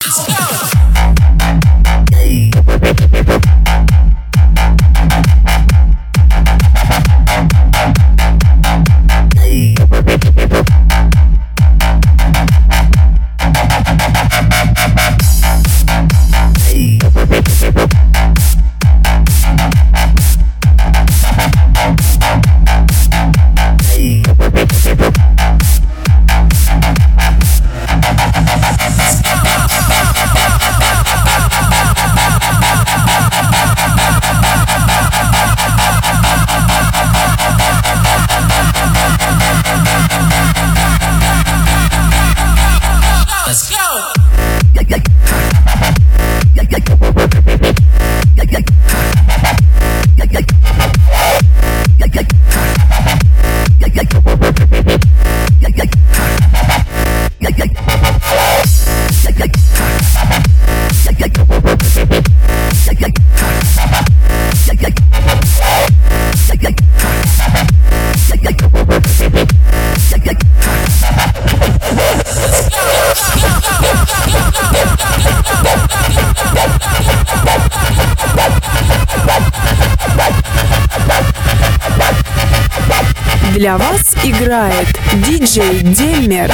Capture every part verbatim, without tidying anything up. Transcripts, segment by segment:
Для вас играет диджей Деммер.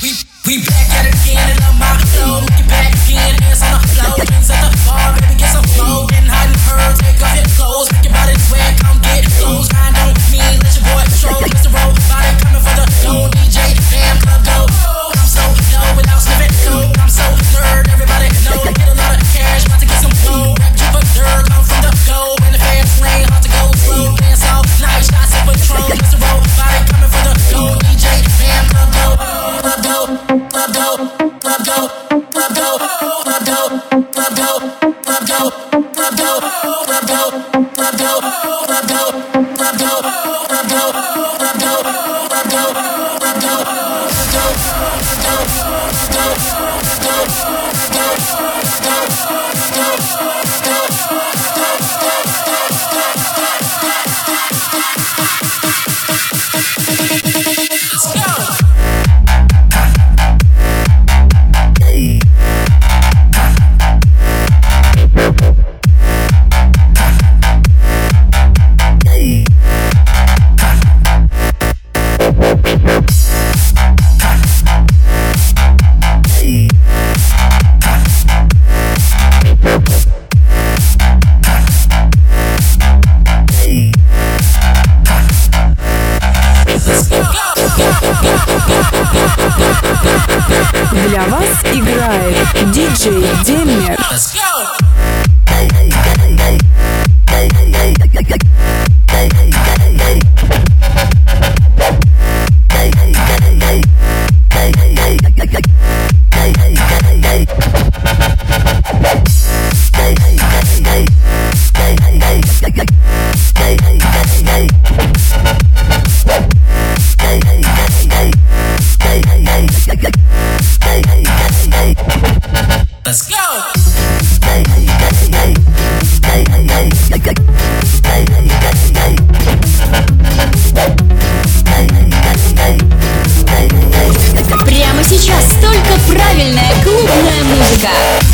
We back at it again and I'm out flow. Get back again, dance on the floor. Drinks at the bar, baby, get some flow. Getting hot and hurt, take off your clothes. Make your body sweat, come get close. Grind on me, let your boy control. Mix the roll, body coming for the dough. D J, damn club dough. I'm so low without sniffing cold. I'm so nerd, everybody know. Get a lot of cash, about to get some flow. Rap Jupiter, come from the go. In the fast lane, hard to go slow. Dance all night, shots of Patron. Mix the roll, body coming for the dough. D J, damn club dough. Club dough. Club dough, club dough, club dough, club dough, club dough, club dough, club dough, club dough, club dough, club dough, club dough, club dough, club dough, club dough, club dough, Для вас играет диджей Деммер. Let's go! Прямо сейчас только правильная клубная музыка.